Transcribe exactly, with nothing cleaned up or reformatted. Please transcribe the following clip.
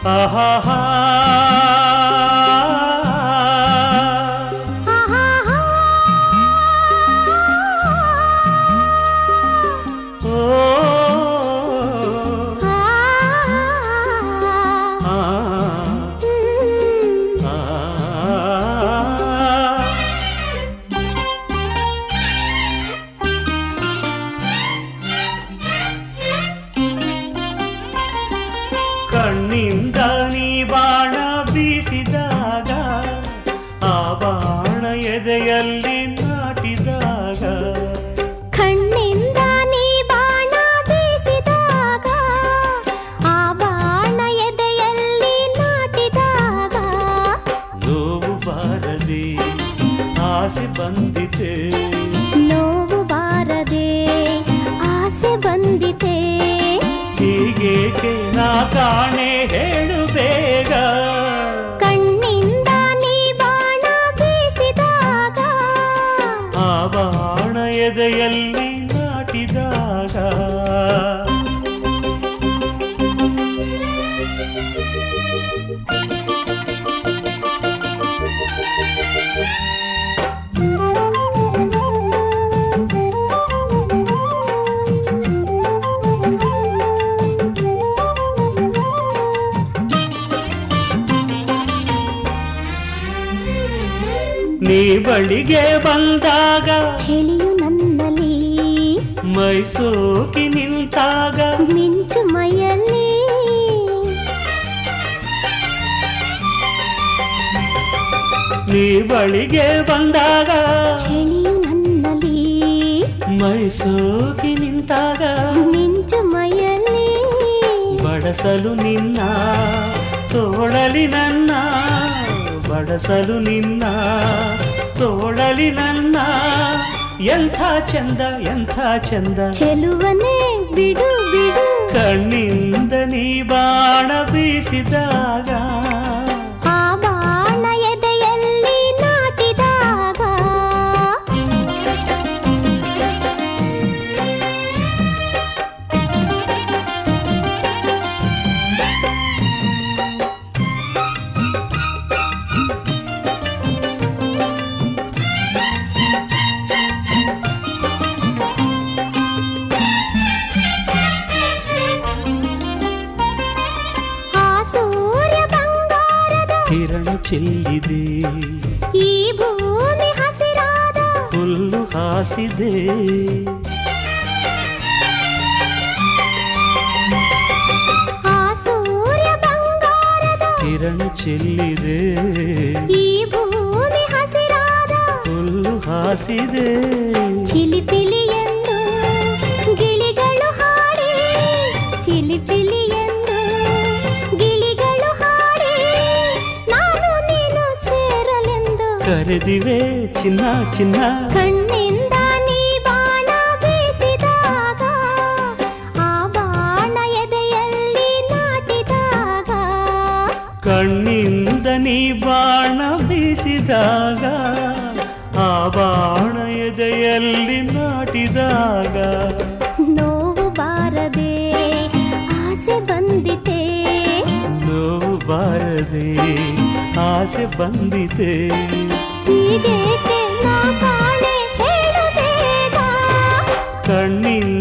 ಆಹಾಹಾ ಕಣ್ಣಿಂದ ನೀ ಬಾಣ ಬೀಸಿದಾಗ ಆ ಬಾಣ ಎದೆಯಲ್ಲಿ ನಾಟಿದಾಗ ಕಣ್ಣಿಂದ ನೀ ಬಾಣ ಬೀಸಿದಾಗ ಆ ಬಾಣ ಎದೆಯಲ್ಲಿ ನಾಟಿದಾಗ ನೋವು ಬಾರದೆ ಆಸೆ ಬಂದಿತೆ ನೋವು ಬಾರದೆ ಆಸೆ ಬಂದಿತೆ ಹೀಗೇಕೆ ನಾ ಕಾಣೆ ಹೇಳು ಬೇಗ ಕಣ್ಣಿಂದ ನೀ ಬಾಣ ಬೀಸಿದಾಗ ಆ ಬಾಣ ಎದೆಯಲ್ಲಿ ನಾಟಿದಾಗ ನೀ ಬಳಿಗೆ ಬಂದಾಗ ಚಳಿಯು ನನ್ನಲ್ಲಿ ಮೈಸೂಕಿ ನಿಂತಾಗ ಮಿಂಚು ಮೈಯಲ್ಲಿ ನೀ ಬಳಿಗೆ ಬಂದಾಗ ಚಳಿಯು ನನ್ನಲ್ಲಿ ಮೈಸೂಕಿ ನಿಂತಾಗ ಮಿಂಚು ಮೈಯಲ್ಲಿ ಬಡಸಲು ನಿನ್ನ ತೋಳಲಿ ನನ್ನ ಬಡಸಲು ನಿನ್ನ ತೋಳಲಿ ನನ್ನ ಎಂಥ ಚಂದ ಎಂಥ ಚಂದ ಚೆಲುವನೇ ಬಿಡು ಬಿಡು ಕಣ್ಣಿಂದ ನೀ ಬಾಣ ಬೀಸಿದಾಗ ಆ ಬಾಣ ಎದೆಯಲ್ಲಿ ನಾಟಿದಾಗ ಕಿರಣ ಚೆಲ್ಲಿದೆ ಈ ಭೂಮಿ ಹಸಿರಾದ ಹುಲ್ಲು ಹಾಸಿದೆ ಆ ಸೂರ್ಯ ಬಂಗಾರದ ಕಿರಣ ಚೆಲ್ಲಿದೆ ಈ ಭೂಮಿ ಹಸಿರಾದ ಹುಲ್ಲು ಹಾಸಿದೆ ಚಿಲಿಪಿಲಿ ಎಂದು ಗಿಳಿಗಳು ಹಾಡಿ ಚಿಲಿಪಿಲಿ ಎಂದು ಗಿಳಿಗಳು ಹಾಡಿ ನಾನು ನೀನು ಸೇರಲೆಂದು ಕರೆದಿವೆ ಚಿನ್ನ ಚಿನ್ನ ಕಣ್ಣಿಂದ ನೀ ಬಾಣ ಬೀಸಿದಾಗ ಆ ಬಾಣ ಎದೆಯಲ್ಲಿ ನಾಟಿದಾಗ ಕಣ್ಣಿಂದ ನೀ ಬಾಣ ಬೀಸಿದಾಗ ಆ ಬಾಣ ಎದೆಯಲ್ಲಿ ನಾಟಿದಾಗ ನೋವು ಬಾರದೆ ಆಸೆ ಬಂದಿತೆ ನೋವು ಬಾರದೆ ಆಸೆ ಬಂದಿದೆ ಹೀಗೇಕೆ ನಾ ಕಾಣೆ ಹೇಳು ಬೇಗ ಕಣ್ಣಿಂದ